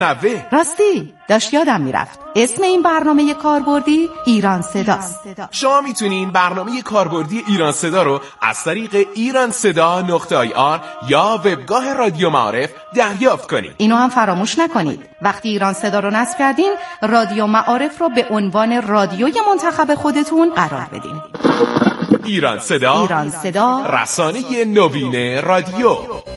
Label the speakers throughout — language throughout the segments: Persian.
Speaker 1: نوه.
Speaker 2: راستی داشت یادم میرفت اسم این برنامه کاربردی ایران صداست.
Speaker 1: شما میتونین برنامه کاربردی ایران صدا رو از طریق ایرانصدا.ir یا وبگاه رادیو معارف دریافت کنید.
Speaker 2: اینو هم فراموش نکنید وقتی ایران صدا رو نصب کردین رادیو معارف رو به عنوان رادیوی منتخب خودتون قرار بدین.
Speaker 1: ایران صدا رسانه نوین رادیو.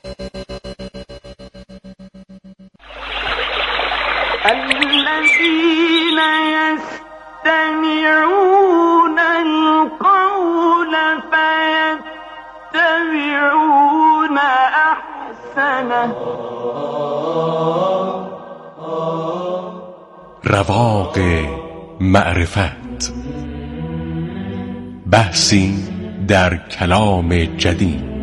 Speaker 3: الذين يستمعون القول فيتبعون أحسنه.
Speaker 4: رواق معرفت، بحثی در کلام جدید.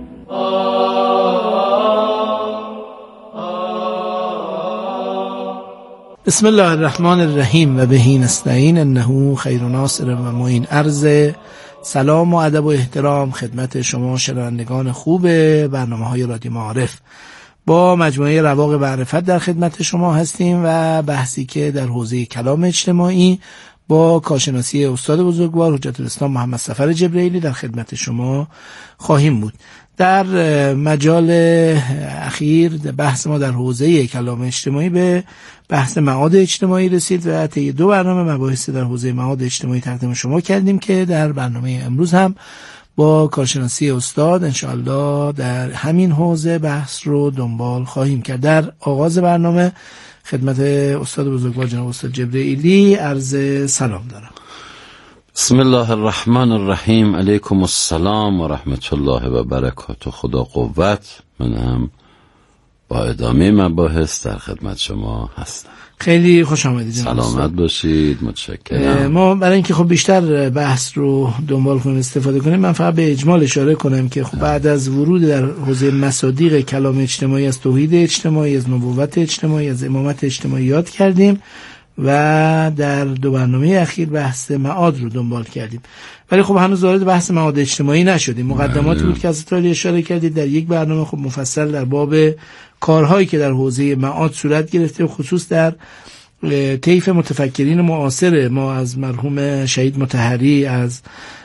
Speaker 5: بسم الله الرحمن الرحیم و بهی نستعین انه خیر ناصر و معین. عرض سلام و ادب و احترام خدمت شما شنوندگان خوب برنامه‌های رادیو معارف. با مجموعه رواق معرفت در خدمت شما هستیم و بحثی که در حوزه کلام اجتماعی با کارشناسی استاد بزرگوار حجت الاسلام محمد صفر جبرئیلی در خدمت شما خواهیم بود. در مجال اخیر بحث ما در حوزه کلام اجتماعی به بحث معاد اجتماعی رسید و طی 2 برنامه مباحث در حوزه معاد اجتماعی تقدیم شما کردیم که در برنامه امروز هم با کارشناسی استاد انشاءالله در همین حوزه بحث رو دنبال خواهیم کرد. در آغاز برنامه خدمت استاد بزرگوار جناب استاد جبرئیلی عرض سلام دارم.
Speaker 6: بسم الله الرحمن الرحیم. علیکم السلام و رحمت الله و برکاته. خدا قوت. من هم با ادامه مباحث در خدمت شما هستم.
Speaker 5: خیلی خوش آمدید جناب.
Speaker 6: سلامت باشید. متشکرم.
Speaker 5: ما برای اینکه خب بیشتر بحث رو دنبال کنیم استفاده کنیم من فقط به اجمال اشاره کنم که خب بعد از ورود در حوزه مصادیق کلام اجتماعی از توحید اجتماعی، از نبوت اجتماعی، از امامت اجتماعی یاد کردیم و در 2 برنامه اخیر بحث معاد رو دنبال کردیم، ولی خب هنوز وارد بحث معاد اجتماعی نشدیم. مقدماتی بود که حضرت عالی اشاره کردید در یک برنامه خب مفصل در باب کارهایی که در حوزه معاد صورت گرفته، خصوص در طیف متفکرین معاصر ما از مرحوم شهید مطهری، از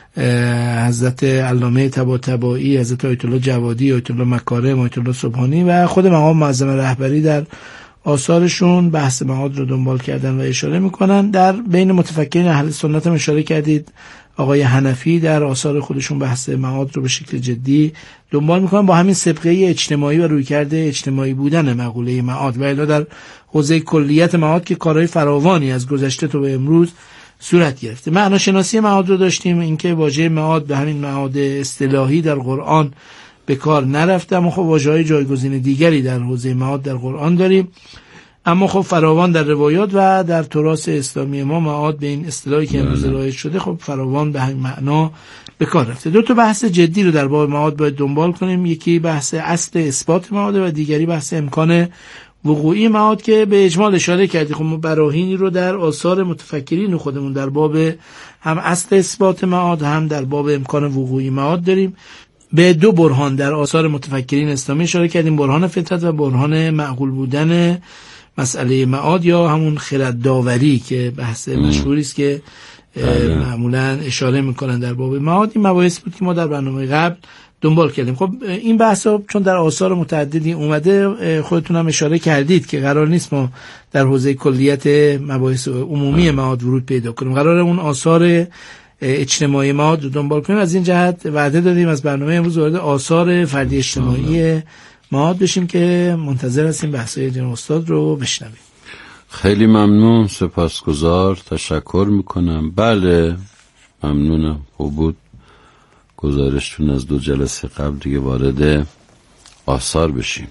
Speaker 5: حضرت علامه طباطبایی، حضرت آیت الله جوادی، آیت الله مکارم، آیت الله سبحانی و خود مقام معظم رهبری در آثارشون بحث معاد رو دنبال کردن و اشاره میکنن. در بین متفکرین اهل سنت هم اشاره کردید آقای حنفی در آثار خودشون بحث معاد رو به شکل جدی دنبال میکنن با همین سابقه اجتماعی و رویکرد اجتماعی بودن مقوله معاد و الا در حوزه کلیت معاد که کارهای فراوانی از گذشته تا به امروز صورت گرفته. معناشناسی معاد رو داشتیم، اینکه واژه معاد به همین معاد اصطلاحی در قرآن به کار نرفته، اما خب واژه‌های جایگزین دیگری در حوزه معاد در قرآن داریم، اما خب فراوان در روایات و در تراث اسلامی ما معاد به این اصطلاحی که امروز رایج شده خب فراوان به همین معنا به کار رفته. 2 بحث جدی رو در باب معاد باید دنبال کنیم، یکی بحث اصل اثبات معاد و دیگری بحث امکان وقوعی معاد که به اجمال اشاره کردیم. خب ما براهینی رو در آثار متفکرین خودمون در باب هم اصل اثبات معاد هم در باب امکان وقوعی معاد داریم. به 2 برهان در آثار متفکرین اسلامی اشاره کردیم، برهان فطرت و برهان معقول بودن مسئله معاد یا همون خرد داوری که بحث مشهوری است که معمولا اشاره میکنن در باب معاد. این مباحث بود که ما در برنامه قبل دنبال کردیم. خب این بحثا چون در آثار متعددی اومده خودتون هم اشاره کردید که قرار نیست ما در حوزه کلیت مباحث عمومی معاد ورود پیدا کنیم، قرار اون آثار اجتماعی معاد رو دنبال کنیم. از این جهت وعده دادیم از برنامه امروز وارد آثار فردی اجتماعی معاد بشیم که منتظر هستیم بحثای جناب استاد رو بشنویم.
Speaker 6: خیلی ممنون، سپاسگزار، تشکر میکنم. بله ممنونم، خوب بود گزارشتون از 2 جلسه قبل. دیگه وارد آثار بشیم.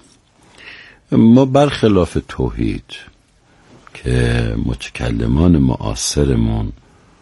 Speaker 6: ما برخلاف توحید که متکلمان معاصرمون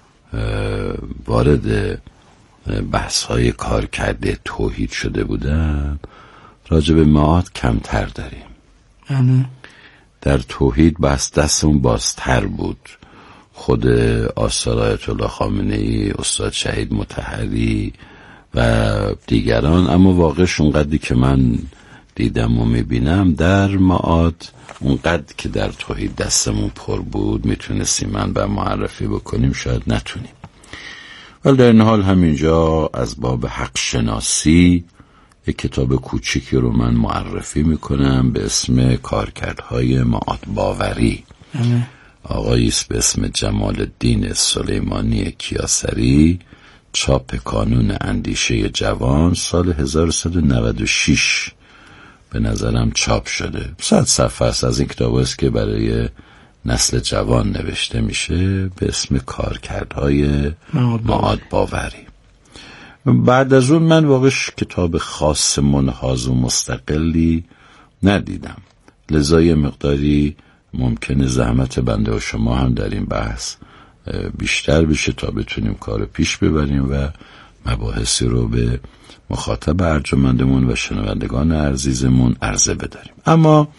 Speaker 6: وارد بحث‌های کار کرده توحید شده بودن، راجع به معاد کمتر داریم. در توحید بحث دستمون بازتر بود. خود آثار آیت الله خامنه‌ای، استاد شهید مطهری و دیگران، اما واقعش اونقدری که من دیدم و میبینم در معاد اونقدر که در توحید دستمون پر بود میتونستیم من به معرفی بکنیم، شاید نتونیم. ولی در این حال همینجا از باب حق شناسی یک کتاب کوچیکی رو من معرفی میکنم به اسم کارکردهای معاد باوری. آقایی است به اسم جمال الدین سلیمانی کیاسری، چاپ کانون اندیشه جوان سال 1196 به نظرم چاپ شده. 100 صفحه است. از این کتاب است که برای نسل جوان نوشته میشه به اسم کارکردهای معاد باوری. بعد از اون من واقعش کتاب خاص منحاز و مستقلی ندیدم، لذا یه مقداری ممکنه زحمت بنده و شما هم در این بحث بیشتر بشه تا بتونیم کار پیش ببریم و مباحثی رو به مخاطب ارجمندمون و شنوندگان عزیزمون عرضه بداریم. اما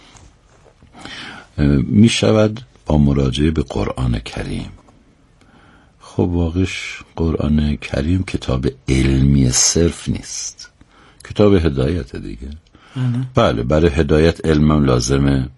Speaker 6: می شود با مراجعه به قرآن کریم. خب واقعش قرآن کریم کتاب علمی صرف نیست، کتاب هدایت دیگه. بله، برای هدایت علمم لازمه،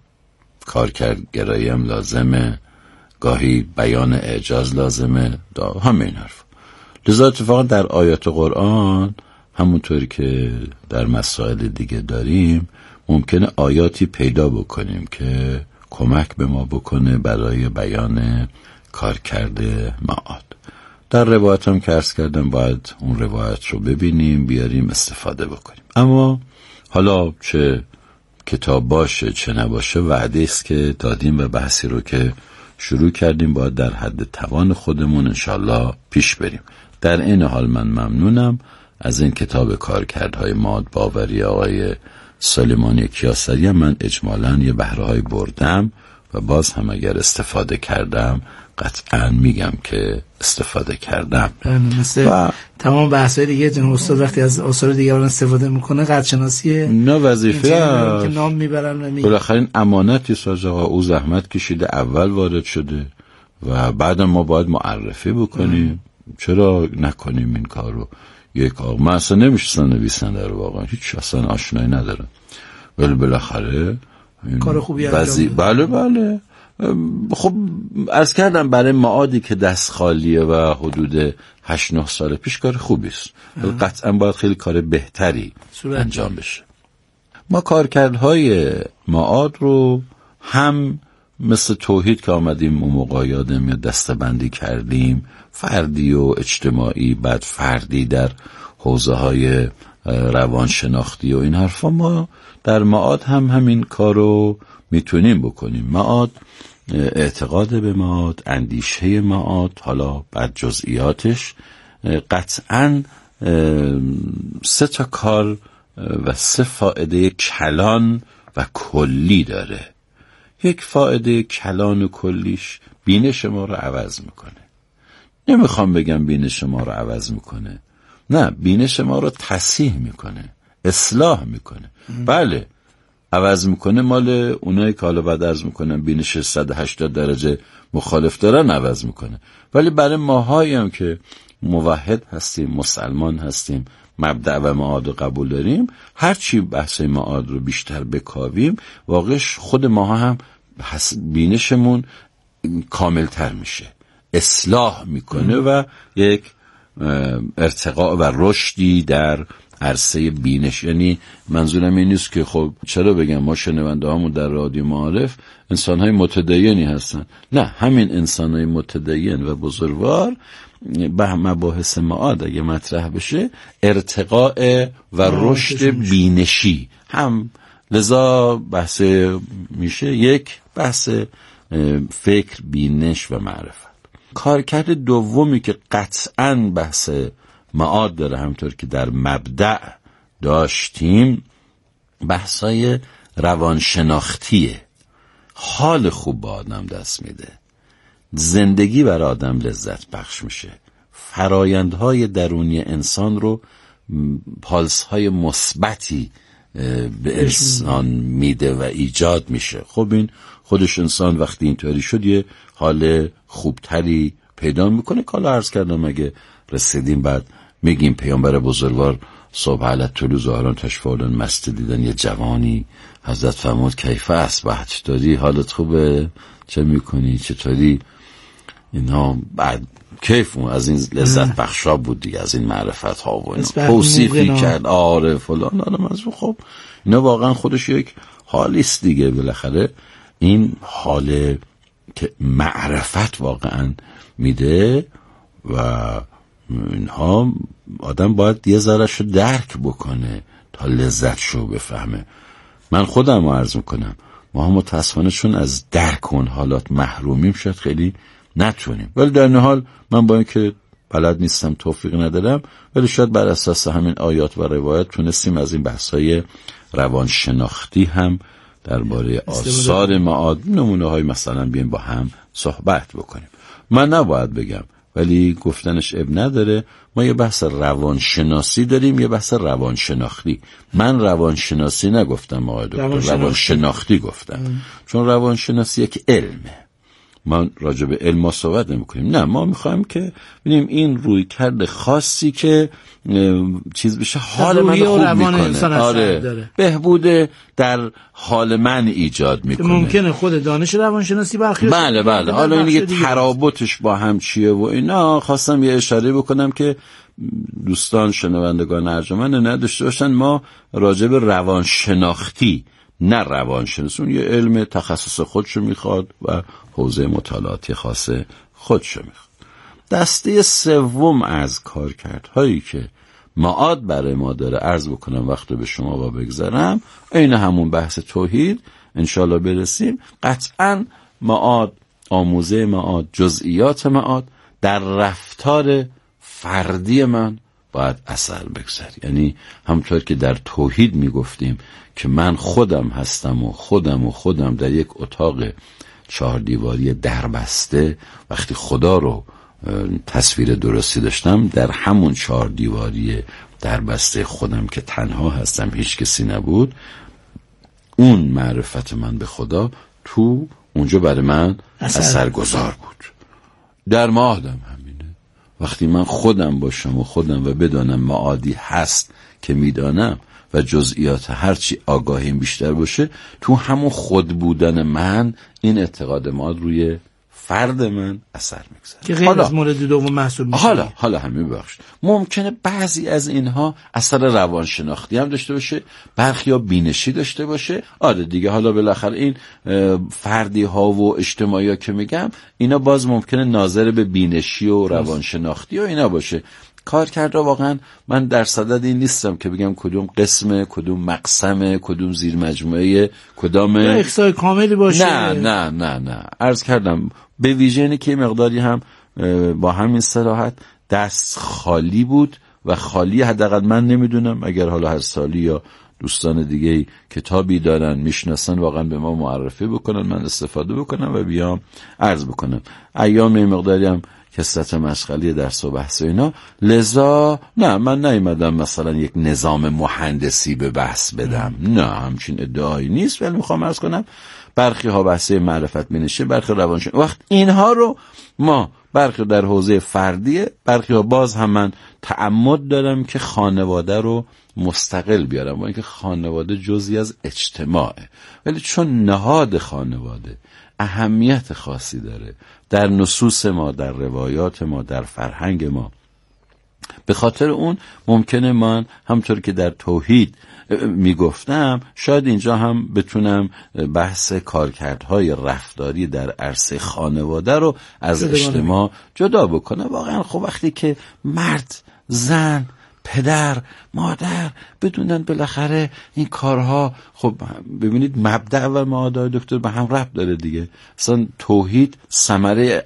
Speaker 6: کارکردگرایی هم لازمه، گاهی بیان اعجاز لازمه، همه این حرف. لذا اتفاقا در آیات قرآن همونطوری که در مسائل دیگه داریم ممکنه آیاتی پیدا بکنیم که کمک به ما بکنه برای بیان کارکرد معاد. در روایت هم که عرض کردم باید اون روایت رو ببینیم، بیاریم، استفاده بکنیم. اما حالا چه کتاب باشه چه نباشه، وعده است که دادیم و بحثی رو که شروع کردیم باید در حد توان خودمون انشالله پیش بریم. در این حال من ممنونم از این کتاب کارکردهای معاد باوری آقای سلیمانی کیاسری. من اجمالاً یه بهره‌های بردم و باز هم اگر استفاده کردم قطعاً میگم که استفاده کردم.
Speaker 5: مثل تمام بحث‌های دیگه جناب استاد وقتی از آثار دیگران استفاده میکنه قطع شناسی
Speaker 6: نه وظیفه
Speaker 5: که نام میبرن و میگن
Speaker 6: بالاخره امانتی ساز آقا، او زحمت کشیده، اول وارد شده و بعد ما باید معرفی بکنیم. چرا نکنیم این کار رو؟ یک آقا من اصلا نمیشستم نویسنده رو، واقعا هیچ اصلا آشنایی ندارم، ولی بالاخره
Speaker 5: کار خوبی انجام
Speaker 6: بله خب عرض کردم برای معادی که دست خالیه و حدود 8-9 سال پیش کار خوبی است، ولی قطعا باید خیلی کار بهتری انجام بشه. ما کارکردهای معاد رو هم مثل توحید که آمدیم اون موقع یادم یا دسته‌بندی کردیم، فردی و اجتماعی، بعد فردی در حوزه های روانشناختی و این حرفا، ما در معاد هم همین کارو میتونیم بکنیم. معاد، اعتقاد به معاد، اندیشه معاد، حالا بعد جزئیاتش قطعاً 3 تا کار و 3 فایده کلان و کلی داره. یک فایده کلان و کلیش بینش ما رو عوض میکنه. نمیخوام بگم بینش ما رو عوض میکنه، نه، بینش ما رو تصحیح میکنه، اصلاح میکنه. بله عوض میکنه، مال اونایی که حالا بعد عرض میکنم بینش 180 درجه مخالف دارن عوض میکنه، ولی برای ماهایی هم که موحد هستیم، مسلمان هستیم، مبدأ و معاد رو قبول داریم، هرچی بحث معاد رو بیشتر بکاویم واقعش خود ماها هم بینشمون کاملتر میشه، اصلاح میکنه و یک ارتقاء و رشدی در عرصه بینش. یعنی منظورم این نیست که خب چرا بگم ما شنونده هامون در رادیو معارف انسانهای متدینی هستن، نه، همین انسانهای متدین و بزرگوار به مباحث معاد اگه مطرح بشه ارتقاء و رشد بینشی هم، لذا بحث میشه یک بحث فکر، بینش و معرفت. کارکرد دومی که قطعاً بحث معاد داره، همطور که در مبدأ داشتیم، بحثای روانشناختیه. حال خوب به آدم دست میده، زندگی بر آدم لذت بخش میشه، فرایندهای درونی انسان رو پالس‌های مثبتی به انسان میده و ایجاد میشه. خب این خودش انسان وقتی اینطوری شد یه حال خوبتری پیدا میکنه. کالا عرض کردم اگه رسیدیم بعد میگیم پیامبر بزرگوار صبح علت طلوع ظهران تشفالون مست دیدن یه جوانی. حضرت فرمود کیف اصبحت، چطوری، حالت خوبه، چه میکنی، چطوری؟ اینا بعد کیف از این لذت بخشا بود دیگه، از این معرفت ها و اینا توصیفی کرد، آره فلان، آره منظور. خب اینا واقعا خودش یک حالیست دیگه. بالاخره این حال که معرفت واقعا میده و اینها آدم باید یه ذره‌شو درک بکنه تا لذتشو بفهمه. من خودم رو عرض میکنم، ما هم متاسفانه چون از درک اون حالات محرومیم شاید خیلی نتونیم، ولی در نهال من با اینکه بلد نیستم، توفیق ندارم، ولی شاید بر اساس همین آیات و روایات تونستیم از این بحث‌های روانشناختی هم درباره آثار معاد نمونه‌های مثلا بیایم با هم صحبت بکنیم. من نباید بگم ولی گفتنش اب نداره. ما یه بحث روانشناسی داریم، یه بحث روانشناختی. من روانشناسی نگفتم آقای دکتر، روانشناختی گفتم. چون روانشناسی یک علمه، ما راجع به علم صحبت نمی‌کنیم. نه، ما می‌خوایم که ببینیم این روی کرده خاصی که چیز بشه حال من خوب میکنه، آره بهبود در حال من ایجاد میکنه.
Speaker 5: ممکنه خود دانش روانشناسی برخی
Speaker 6: بله حالا این یه ترابطش با هم چیه و اینا. خواستم یه اشاره بکنم که دوستان شنوندگان ارجمند نداشته باشن ما راجع به روانشناختی نه روانشناسی، اون یه علم تخصص خودشو میخواد و حوزه مطالعاتی خاص خودشو میخواد. دسته سوم از کارکردهایی که معاد برای ما داره عرض بکنم وقت به شما با بگذارم، این همون بحث توحید انشالله برسیم. قطعا معاد، آموزه معاد، جزئیات معاد در رفتار فردی من باید اثر بگذاره. یعنی همطور که در توحید میگفتیم که من خودم هستم و خودم در یک اتاق 4 دیواری دربسته، وقتی خدا رو تصویر درستی داشتم در همون 4 دیواری دربسته خودم که تنها هستم، هیچ کسی نبود، اون معرفت من به خدا تو اونجا برای من اثرگذار بود. در معادم همینه، وقتی من خودم باشم و بدانم معادی هست که میدانم و جزئیات هرچی آگاهیم بیشتر باشه، تو همون خود بودن من این اعتقاد معاد روی فرد من اثر میگذاره
Speaker 5: که غیر از مورد دوم محسوب میشه.
Speaker 6: حالا همین بخش ممکنه بعضی از اینها اثر روانشناختی هم داشته باشه، برخی ها بینشی داشته باشه. آره دیگه، حالا بالاخره این فردی ها و اجتماعی ها که میگم اینا باز ممکنه ناظر به بینشی و روانشناختی و اینا باشه. کار کرده واقعا من در صدد این نیستم که بگم کدوم قسم، کدوم مقسم، کدوم زیر مجموعه، کدام
Speaker 5: احصای کاملی باشه.
Speaker 6: نه عرض کردم به ویژه اینه که مقداری هم با همین صراحت دست خالی بود و خالی حداقل من نمیدونم، اگر حالا هر سالی یا دوستان دیگه کتابی دارن میشناسن واقعا به ما معرفی بکنن، من استفاده بکنم و بیام عرض بکنم. ایام مقداری هم کسرت مشغلی درس و بحث و اینا، لذا نه من نیومدم مثلا یک نظام مهندسی به بحث بدم، نه همچین ادعایی نیست، ولی میخوام عرض کنم برخی ها بحث معرفت بینشه، برخی روانشناسی. وقت اینها رو ما برخی در حوزه فردیه، برخی ها باز هم من تعمد دارم که خانواده رو مستقل بیارم، با اینکه خانواده جزئی از اجتماعه، ولی چون نهاد خانواده اهمیت خاصی داره در نصوص ما، در روایات ما، در فرهنگ ما، به خاطر اون ممکنه من همطور که در توحید میگفتم شاید اینجا هم بتونم بحث کارکردهای رفتاری در عرصه خانواده رو از اجتماع جدا بکنم. واقعا خب وقتی که مرد، زن، پدر، مادر بدونن بالاخره این کارها، خب ببینید مبدأ و معادای دکتر به هم ربط داره دیگه. اصلا توحید ثمره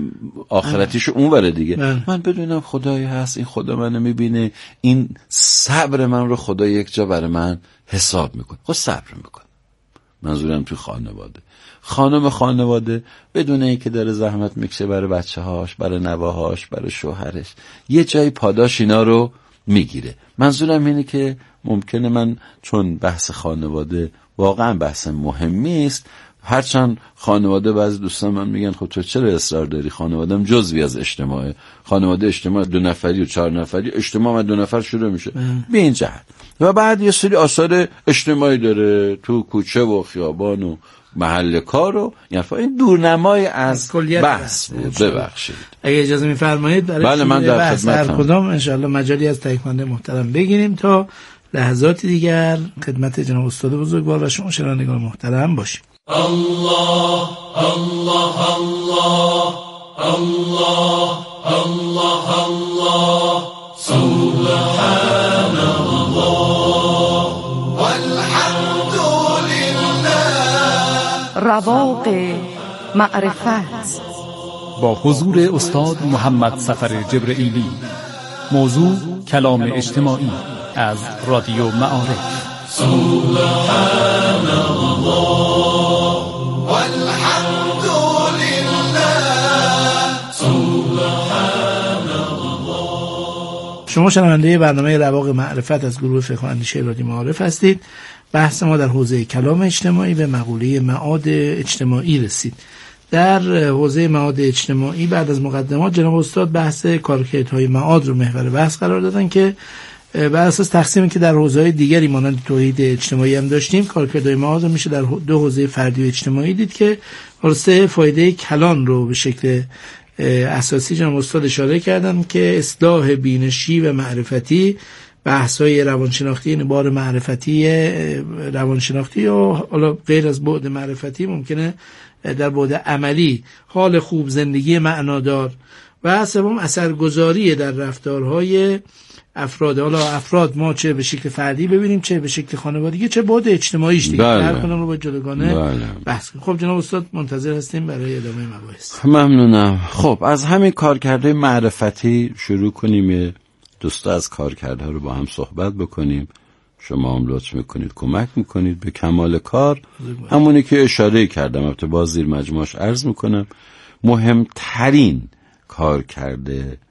Speaker 6: آخرتیش اونوره دیگه. من بدونم خدایی هست، این خدا منو میبینه، این صبر من رو خدا یک جا برای من حساب میکنه، خب صبر میکنه. منظورم تو خانواده، خانم خانواده بدون اینکه داره زحمت میکشه برای بچه‌هاش، برای نواهاش، برای شوهرش، یه جای پاداش اینا رو میگیره. منظورم اینه که ممکنه من چون بحث خانواده واقعا بحث مهمی است، هرچند خانواده بعضی دوستان من میگن خب تو چرا اصرار داری؟ خانواده‌ام جزوی از اجتماعه. خانواده اجتماع 2 نفری و 4 نفری، اجتماع از 2 نفر شروع میشه. به این جهت. و بعد یه سری آثار اجتماعی داره تو کوچه و خیابان و محل کار و این دورنمای از بحث بود. ببخشید
Speaker 5: اگه اجازه میفرمایید برای
Speaker 6: من در
Speaker 5: بحث هر کدام انشاءالله مجالی از تهیه‌کننده محترم بگیریم تا لحظات دیگر خدمت جناب استاد بزرگوار و شما شنوندگان محترم باشیم.
Speaker 7: الله الله الله الله الله الله سبحان الله والحمد لله.
Speaker 2: رواق معرفت
Speaker 8: با حضور استاد محمد سفر جبرئیلی. موضوع کلام اجتماعی از رادیو معارف.
Speaker 7: سبحان الله والحمد لله. سبحان الله.
Speaker 5: شما شنونده برنامه رواق معرفت از گروه فقه و اندیشه رادیو معارف هستید. بحث ما در حوزه کلام اجتماعی به مقوله معاد اجتماعی رسید. در حوزه معاد اجتماعی بعد از مقدمات جناب استاد بحث کارکردهای معاد رو محور بحث قرار دادن که بر اساس تقسیمی که در حوزه‌های دیگری مانند توحید اجتماعی هم داشتیم، کارکردهای معاد رو میشه در 2 حوزه فردی و اجتماعی دید که 3 فایده کلان رو به شکل اساسی جناب استاد اشاره کردن که اصلاح بینشی و معرفتی، بحث‌های روانشناختی، یعنی بار معرفتی روانشناختی و حالا غیر از بعد معرفتی ممکنه در بعد عملی حال خوب، زندگی معنادار، و سوم اثرگذاری در رفتارهای افراد. حالا افراد ما چه به شکل فردی ببینیم چه به شکل خانوادگی چه بعد اجتماعیش دیگه هر کدوم رو با جداگانه بحث کنیم. خب جناب استاد منتظر هستیم برای ادامه مباحث.
Speaker 6: ممنونم. خب از همین کارکردهای معرفتی شروع کنیم. دوستا از کارکردها رو با هم صحبت بکنیم. شما هم لطف میکنید کمک میکنید به کمال کار. همونی که اشاره کردم البته باز زیر مجموعش عرض میکنم، مهمترین کارکرد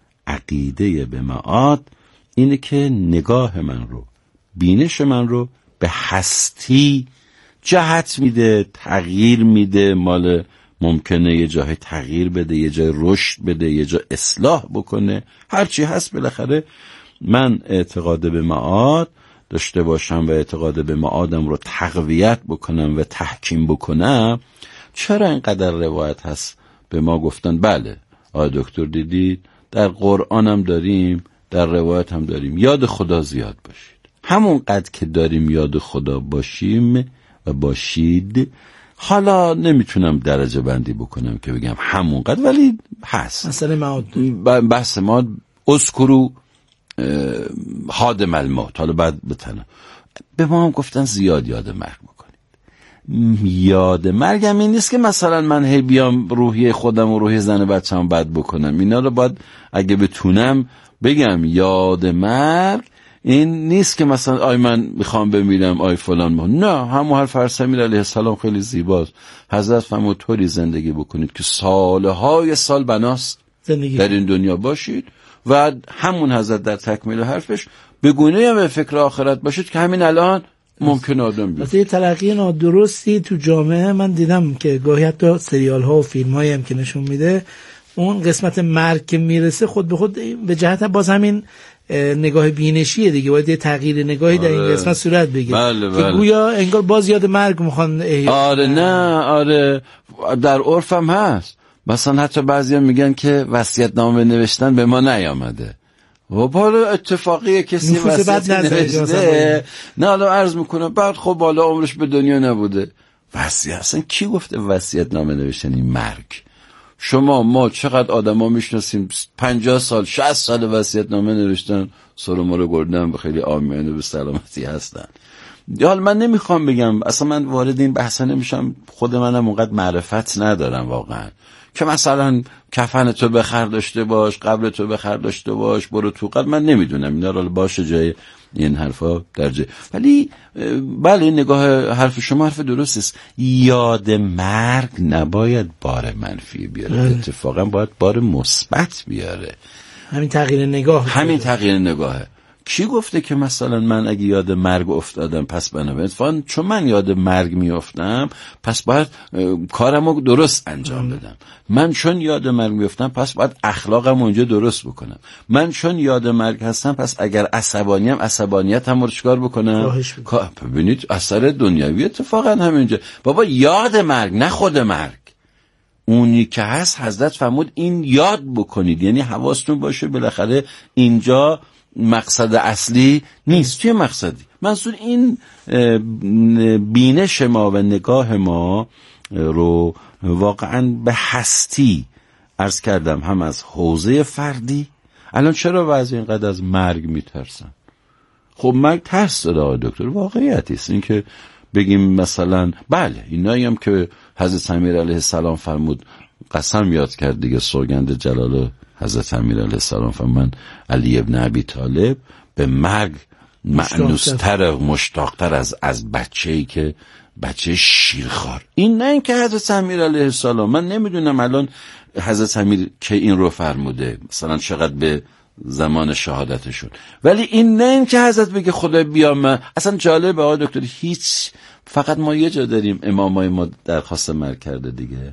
Speaker 6: عقیده به معاد اینه که نگاه من رو، بینش من رو به هستی جهت میده، تغییر میده. مال ممکنه یه جای تغییر بده، یه جای رشد بده، یه جای اصلاح بکنه، هرچی هست. بالاخره من اعتقاد به معاد داشته باشم و اعتقاد به معادم رو تقویت بکنم و تحکیم بکنم. چرا اینقدر روایت هست به ما گفتن بله آقای دکتر دیدید در قرآن هم داریم در روایت هم داریم یاد خدا زیاد باشید. همون قدر که داریم یاد خدا باشیم و باشید، حالا نمیتونم درجه بندی بکنم که بگم همون قدر، ولی هست.
Speaker 5: مثلا معاد
Speaker 6: بحث ما اذکروا حادم الموت. حالا بعد بتنم به ما هم گفتن زیاد یاد مرگ بکنید. یاد مرگ هم این نیست که مثلا من هی بیام روحی خودم و روحی زن بچه‌م بد بکنم. اینا رو باید اگه بتونم بگم. یاد مرگ این نیست که مثلا آی من میخوام بمیرم آی فلان نه. همون حرف فرسمیر علیه السلام خیلی زیباست. حضرت فرمود طوری زندگی بکنید که سالهای سال بناست در این دنیا باشید و همون حضرت در تکمیل حرفش بگونه هم به فکر آخرت باشید که همین الان ممکن آدم بیاد.
Speaker 5: مثلا یه تلقی نادرستی تو جامعه من دیدم که گاهی حتی سریال ها و فیلم هایی هم که نشون میده اون قسمت مرگ که میرسه خود به خود به جهت باز همین نگاه بینشیه دیگه، باید یه تغییر نگاهی در این قسمت صورت بگیره.
Speaker 6: بله
Speaker 5: که گویا انگار باز یاد مرگ میخوان
Speaker 6: آره در عرفم هست. مثلا حتی بعضیا میگن که وصیت‌نامه نوشتن به ما نیامده. و بالا اتفاقی کسی وصیت نوشته نه حالا عرض میکنم بعد خب بالا عمرش به دنیا نبوده. وصیت اصلا کی گفته وصیت‌نامه نوشتن این مرگ؟ شما ما چقدر آدما میشناسیم 50 سال 60 سال وصیت‌نامه نوشتن سر ما رو گردن به خیلی آمین و به سلامتی هستن. حالا من نمیخوام بگم اصلا من وارد این بحثا نمیشم، خود منم اونقدر معرفت ندارم واقعا که مثلا کفن تو بخر داشته باش، قبر تو بخر داشته باش، برو تو قبر. من نمیدونم اینا رو باشه جای این حرفا در جای، ولی بله نگاه حرف شما حرف درست است. یاد مرگ نباید بار منفی بیاره، اتفاقا باید بار مثبت بیاره.
Speaker 5: همین تغییر نگاهه.
Speaker 6: همین تغییر نگاهه کی گفته که مثلا من اگه یاد مرگ افتادم پس بنابراین چون من یاد مرگ میافتم پس باید کارمو درست انجام بدم، من چون یاد مرگ میافتم پس باید اخلاقم اونجا درست بکنم، من چون یاد مرگ هستم پس اگر عصبانیم عصبانیتم رو چیکار بکنم؟ ببینید اثر دنیوی اتفاقا همینجا. بابا یاد مرگ نه خود مرگ، اونی که هست حضرت فرمود این یاد بکنید، یعنی حواستون باشه بالاخره اینجا مقصد اصلی نیست. توی مقصدی منظور این بینش ما و نگاه ما رو واقعا به هستی عرض کردم، هم از حوزه فردی. الان چرا بعضی اینقدر از مرگ میترسن؟ خب مرگ ترس داره آقای دکتر، واقعیتی است این که بگیم مثلا بله اینایی هم که حضرت امیر علیه السلام فرمود، قسم یاد کرد دیگه، سوگند جلال حضرت امیر علیه السلام فرمود من علی ابن ابی طالب به مرگ معنوستر مشتاقتر از بچه‌ای که بچه شیرخوار. این نه این که حضرت امیر علیه السلام، من نمیدونم الان حضرت امیر که این رو فرموده مثلا چقدر به زمان شهادتشون، ولی این نه این که حضرت بگه خدا بیا من. اصلا جالب آقای دکتر هیچ، فقط ما یه جا داریم امامای ما درخواست مرگ کرده دیگه،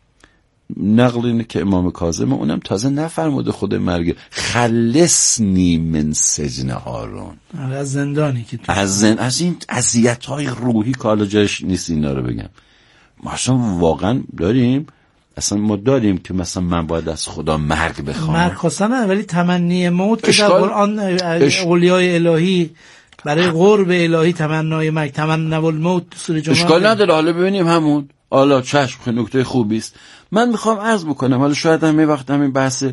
Speaker 6: نقل اینه که امام کاظم اونم تازه نفرموده خود مرگ، خلصنی من سجن هارون،
Speaker 5: از زندانی که
Speaker 6: از این اذیت‌های روحی که حالا جاش نیست اینا رو بگم. ما اصلا واقعا داریم، اصلا ما داریم که مثلا من باید از خدا مرگ بخوام،
Speaker 5: مرگ خواستن نه، ولی تمنی موت که در قرآن اولیای الهی برای قرب الهی تمنای مرگ، تمنی الموت سوره جمعه
Speaker 6: اشکال نداره. حالا ببینیم همون، حالا چشم نکته خوبی است. من میخوام عرض بکنم، حالا شاید همین وقت همین بحث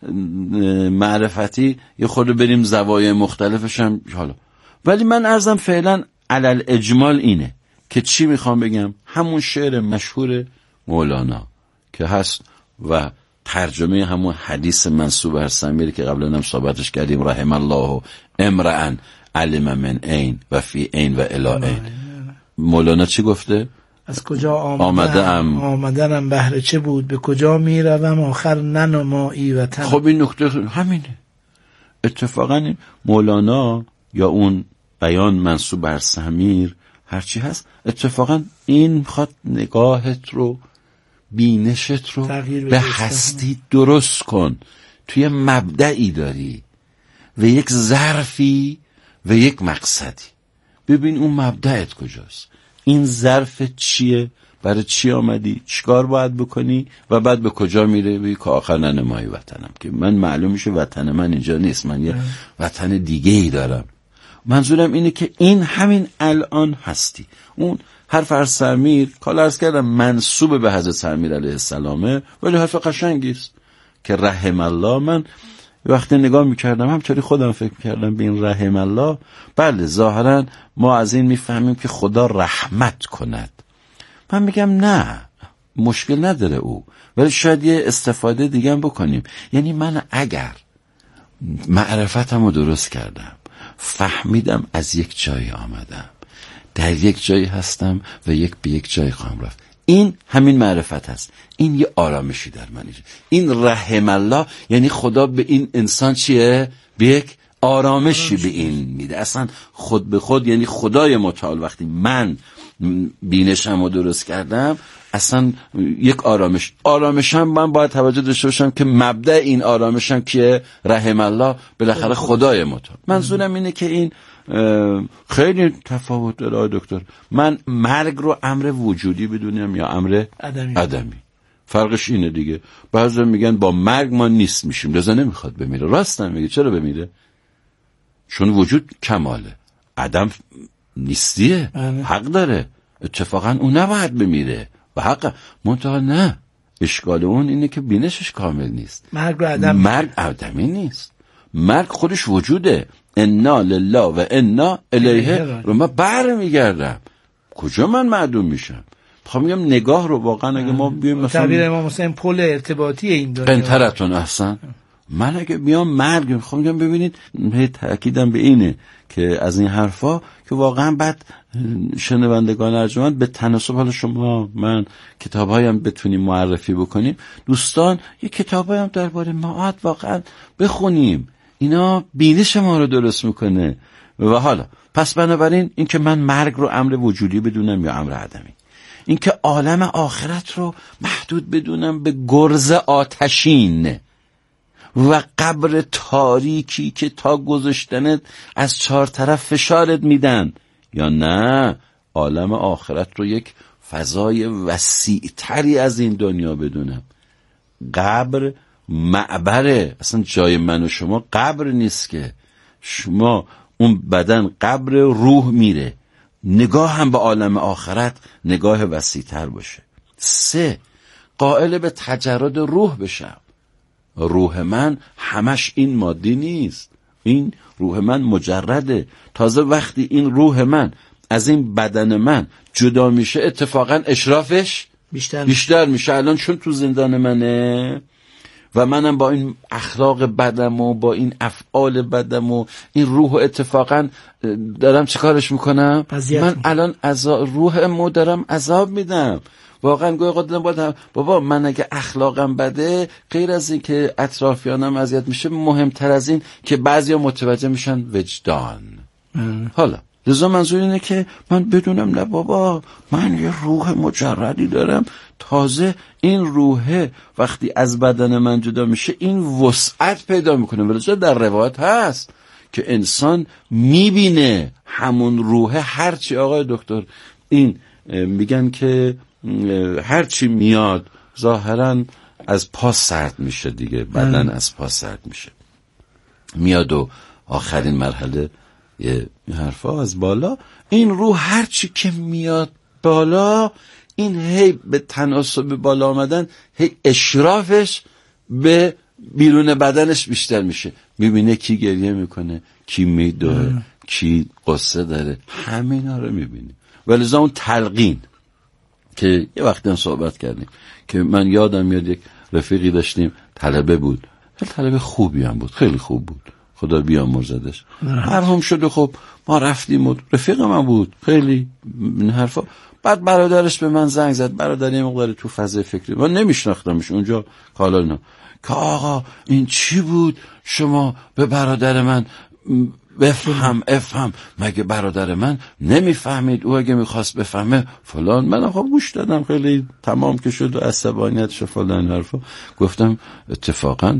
Speaker 6: معرفتی یه خورده بریم زوایای مختلفش هم حالا، ولی من عرضم فعلا علل اجمال اینه که چی میخوام بگم. همون شعر مشهور مولانا که هست و ترجمه همون حدیث منسوب هر سمیری که قبلا هم صحبتش کردیم، رحم الله امرأ علم من عین و فی عین و الی عین. مولانا چی گفته؟
Speaker 5: از کجا آمدنم بهر چه بود، به کجا می روم آخر ننمایی وطن.
Speaker 6: خب این نکته همینه. اتفاقا این مولانا یا اون بیان منسوب بر سمیر هرچی هست، اتفاقا این میخواد نگاهت رو، بینشت رو به هستی درست کن. توی مبدعی داری و یک ظرفی و یک مقصدی، ببین اون مبدعت کجاست، این ظرف چیه، برای چی آمدی، چیکار باید بکنی و بعد به کجا میره. بگی که آخر ننمای وطنم، که من معلوم میشه وطن من اینجا نیست، من یه وطن دیگه ای دارم. منظورم اینه که این همین الان هستی. اون حرف از سمیر کالا عرض کردم منسوب به حضرت امیر علیه السلامه، ولی حرف قشنگی است که رحم الله. من وقتی نگاه میکردم همطوری خودم فکر میکردم به این رحم الله. بله ظاهرا ما از این میفهمیم که خدا رحمت کند، من میگم نه مشکل نداره او، ولی شاید یه استفاده دیگه هم بکنیم. یعنی من اگر معرفتم رو درست کردم، فهمیدم از یک جایی آمدم، در یک جایی هستم و به یک جایی خواهم رفت، این همین معرفت هست. این یه آرامشی در من. این رحم الله یعنی خدا به این انسان چیه؟ به یک آرامشی به این میده. اصلا خود به خود، یعنی خدای متعال وقتی من بینشم رو درست کردم، اصلا یک آرامشم من باید توجه داشته باشم که مبدأ این آرامشم که رحم الله بالاخره خدای متعال. منظورم اینه که این خیلی تفاوت داره دکتر. من مرگ رو امر وجودی بدونم یا امر عدمی. فرقش اینه دیگه. بعضی میگن با مرگ ما نیست میشیم، لذا نمیخواد بمیره. راستن میگه. چرا بمیره؟ چون وجود کماله، عدم نیستیه. حق داره، اتفاقا اون نباید بمیره و حق منتها نه. اشکال اون اینه که بینشش کامل نیست. مرگ عدمی نیست. مرگ خودش وجوده. انا لله و انا الیه رو من برمیگردم. کجا من معدوم میشم؟ میخوام میگم نگاه رو واقعا اگه ما بیایم مثلا
Speaker 5: تعبیر امام حسین پل ارتباطی این داره.
Speaker 6: قنطرتون احسن. من اگه بیام مرگ میخوام میگم ببینید، تأکیدم به اینه که از این حرفا که واقعا بعد شنوندگان ارجمند به تناسب، حالا شما من کتابهایم بتونیم معرفی بکنیم، دوستان یه کتابهایم درباره معاد واقعا بخونیم. اینا بینش ما رو درست میکنه. و حالا پس بنابراین این که من مرگ رو امر وجودی بدونم یا امر عدمی، این که عالم آخرت رو محدود بدونم به گرز آتشین و قبر تاریکی که تا گذاشتنت از 4 طرف فشارت میدن، یا نه عالم آخرت رو یک فضای وسیع‌تری از این دنیا بدونم. قبر معبره، اصلا جای من و شما قبر نیست که. شما اون بدن قبر، روح میره. نگاه هم به عالم آخرت نگاه وسیع‌تر باشه. 3 قائل به تجرد روح بشم. روح من همش این مادی نیست، این روح من مجرده. تازه وقتی این روح من از این بدن من جدا میشه اتفاقا اشرافش بیشتر میشه. الان چون تو زندان منه و منم با این اخلاق بدم و با این افعال بدم و این روح اتفاقا دارم چیکارش میکنم؟ من الان روحمو دارم عذاب میدم. واقعا گویا قدرم بابا من اگه اخلاقم بده، غیر از این که اطرافیانم اذیت میشه، مهمتر از این که بعضیا متوجه میشن وجدان. حالا لذا منظور اینه که من بدونم نه بابا من یه روح مجردی دارم. تازه این روحه وقتی از بدن من جدا میشه این وسعت پیدا میکنه. ولذا در روایت هست که انسان میبینه همون روحه هرچی، آقای دکتر این میگن که هرچی میاد ظاهرا از پا سرد میشه دیگه، بدن از پا سرد میشه، میاد و آخرین مرحله یه حرفا از بالا. این روح هرچی که میاد بالا، این هی به تناسب بالا آمدن هی اشرافش به بیرون بدنش بیشتر میشه. میبینه کی گریه میکنه، کی میدوه، کی قصه داره، همینا رو میبینه. ولذا اون تلقین که یه وقتی هم صحبت کردیم که من یادم میاد یک رفیقی داشتیم، طلبه بود، طلبه خوبی هم بود، خیلی خوب بود، خدا بیامرزدش، مرحوم شد و خب ما رفتیم و رفیق من بود خیلی این حرفا. بعد برادرش به من زنگ زد، برادر یه مقدار تو فضای فکری، من نمیشناختمش اونجا، حالا نه که آقا این چی بود شما به برادر من افهم مگه برادر من نمیفهمید؟ او اگه میخواست بفهمه فلان. من خب گوش دادم، خیلی تمام که شد و عصبانیت شد فلان حرفا. گفتم اتفاقا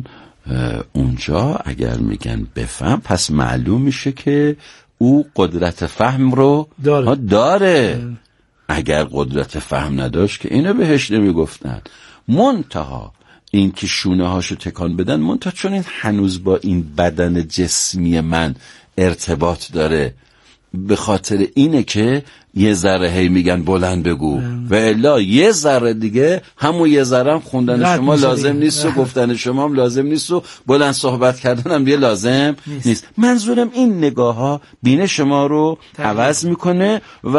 Speaker 6: اونجا اگر میگن بفهم پس معلوم میشه که او قدرت فهم رو داره. اگر قدرت فهم نداشت که اینو بهش نمیگفتن. منتها این که شونه هاشو تکان بدن، منتها چون این هنوز با این بدن جسمی من ارتباط داره، به خاطر اینه که یه ذره هی میگن بلند بگو و الا یه ذره دیگه همون یه ذره هم خوندن شما لازم نیست و گفتن شما هم لازم نیست و بلند صحبت کردن هم دیگه لازم نیست. منظورم این نگاه ها بین شما رو عوض میکنه و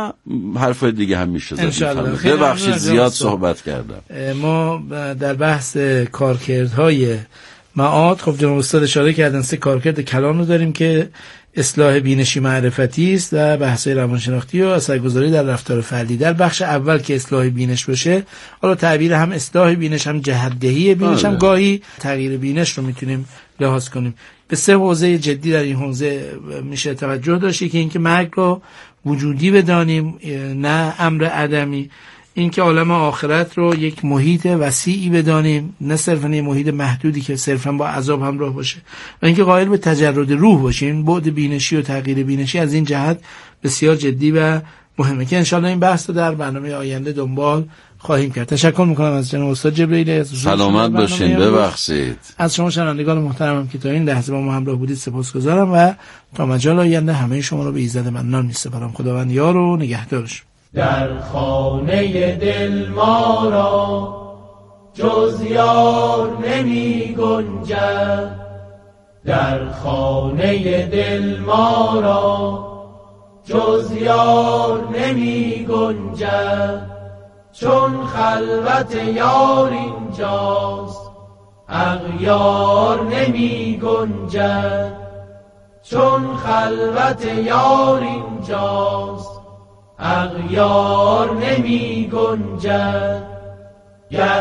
Speaker 6: حرفای دیگه هم میشه. ببخشید زیاد صحبت کردم.
Speaker 5: ما در بحث کارکردهای معاد خب جناب استاد اشاره کردن 3 کارکرد کلان رو داریم که اصلاح بینشی معرفتی است و بحث‌های روانشناختی و اثرگذاری در رفتار فردی. در بخش اول که اصلاح بینش باشه، حالا تعبیر هم اصلاح بینش هم جهت‌دهی بینش هم گاهی تغییر بینش رو میتونیم لحاظ کنیم. به 3 حوزه جدی در این حوزه میشه توجه داشت که اینکه مرگ رو وجودی بدانیم نه امر عدمی، اینکه عالم آخرت رو یک محیط وسیعی بدانیم نه صرفاً یک محیط محدودی که صرفاً با عذاب همراه باشه، و اینکه قائل به تجرد روح باشیم. بعد بینشی و تغییر بینشی از این جهت بسیار جدی و مهمه که انشاءالله این بحث رو در برنامه آینده دنبال خواهیم کرد. تشکر میکنم از جناب استاد جبرئیلی.
Speaker 6: سلامت باشین. ببخشید از
Speaker 5: شما شنوندگان محترمم که تا این لحظه با ما همراه بودید سپاسگزارم و تا مجال آینده همه شما رو به ایزد منان میسپارم. خداوند یار و نگهدارش.
Speaker 7: در خانه دل ما را جز یار نمی گنجد، در خانه دل ما را جز یار نمی گنجد. چون خلوت یار اینجاست اغیار نمی گنجد. چون خلوت یار اینجاست اغیار نمی گنجد.